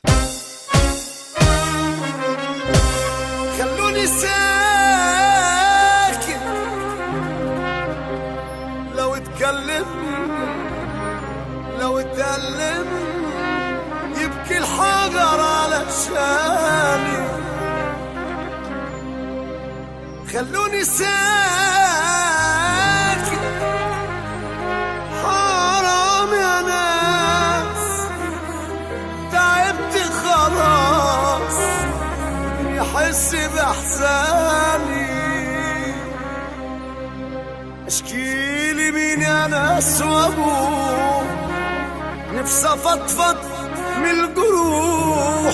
خلوني ساكت، لو اتكلم لو اتألم يبكي الحجر على شاني. خلوني ساكت، حرام يا ناس، تعبت خلاص يحس بإحساني. اشكيلي مين يا ناس وابوه، نفسي افضفض من الجروح،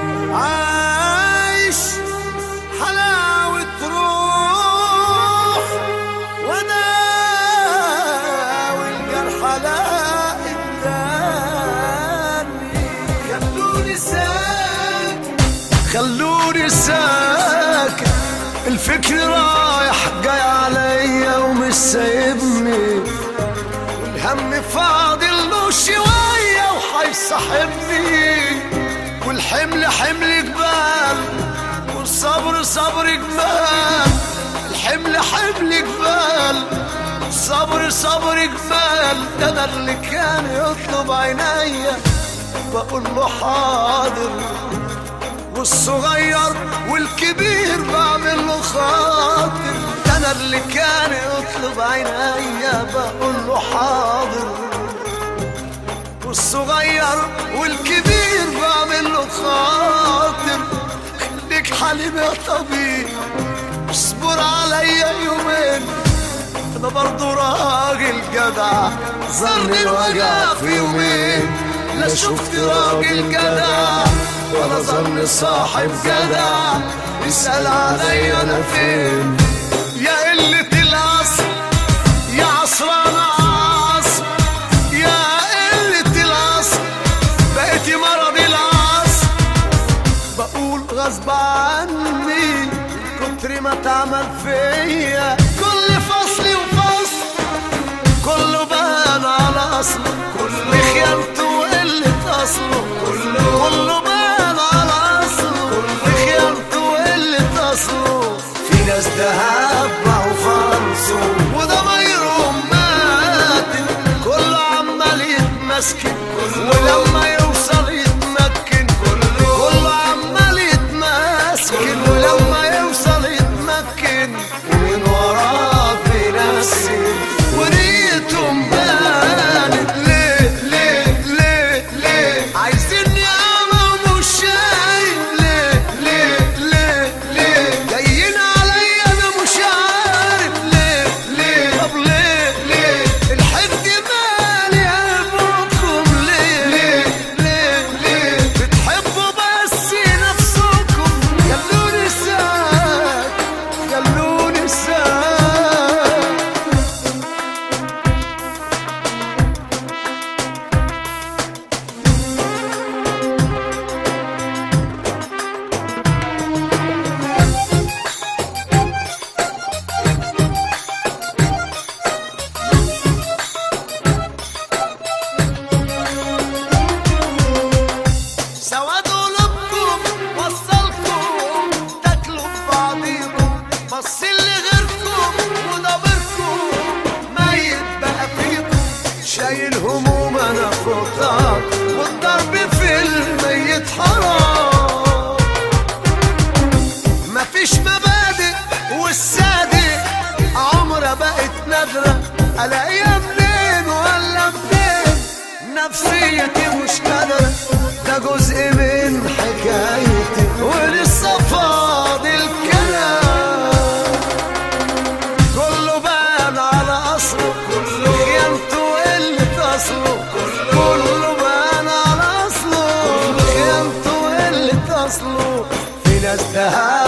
عايش حلاوة روح وداوي الجرح الاقي التاني. خلوني ساكت، خلوني ساكت، الفكر رايح جاي عليا ومش سايبني، والهم فاضل له شوية وحيصاحبني، والحمل حمل جبال والصبر صبر جبال. الحمل حمل جبال والصبر صبر جبال. ده انا اللي كان يطلب عينيا بقول له حاضر، والصغير والكبير بعمل له خاطر. ده انا اللي كان يطلب عينيا بقول له حاضر، والصغير والكبير بعمل له خاطر. خليك حليم يا طبيب، اصبر عليا يومين، انا برضو راجل جدع، زرني الوجع في يومين. لا شفت راجل جدع ولا ظن صاحب جدع، يسأل عليا انا فين. يا قلة العصر يا عصران عصر، يا قلة العصر بقيتي مرض العصر. بقول غصب عني كتر ما تعمل فيا، كل فصل وفصل كله بان على اصله، بخيانته وقلة اصله، كله بان على اصله، بخيانته وقلة اصله. في ناس دهب معه فرنسه وضمايرهم ماتت، كله عمال يتمسكن ولما يوصل يتمكن، كله عمال يتمسكن ولما يوصل يتمكن، ومن وراه بينسي ونيتهم بانت. ليه ليه ليه ليه عايزيني اعمى ومش شايف؟ ليه ليه ليه ليه جايين عليا انا مش عارف؟ ليه ليه طب ليه ليه الحقد مالي قلبكم؟ ليه ليه ليه ليه بتحبوا بس نفسكم؟ خلوني ساكت، خلوني ساكت. سواد قلوبكم وصلكم تاكلوا في بعضيكم، بص اللي غيركم وضميركم ميت بقى فيكم. شايل هموم انا فوقك والضرب في الميت حرام. مفيش مبادئ والصادق عمرها بقت نادرة، الاقيها منين ولا منين؟ نفسيتي مش قادرة، ده جزء من حكايتي ولسه فاضل كلام. كله بان على اصله، خيانته وقلة اصله، كله بان على اصله، خيانته وقلة اصله. في ناس